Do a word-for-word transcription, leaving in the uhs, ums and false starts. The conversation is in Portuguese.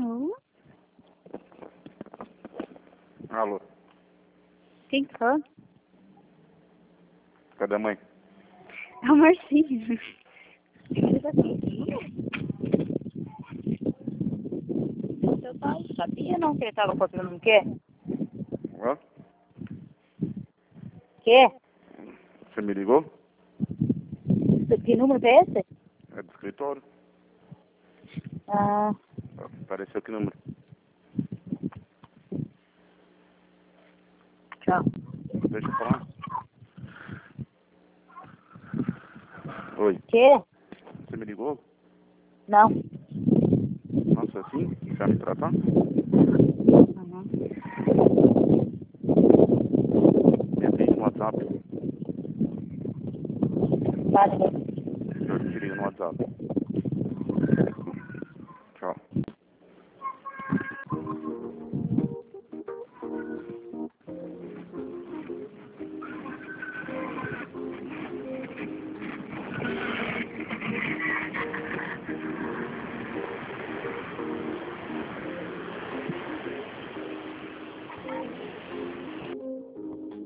Alô? Alô, Quem que fala? cadê a mãe? É o Marcinho. Seu pai sabia não que ele tava comprando o quê? Ó, Quê? você me ligou? Que número que é esse? É do escritório. Ah, Apareceu que número? tchau. Deixa eu falar. Oi, Quê? você me ligou? Não. Nossa, assim? Você vai me tratar? Uhum. Me atende no WhatsApp. Vale. Eu te ligo no WhatsApp.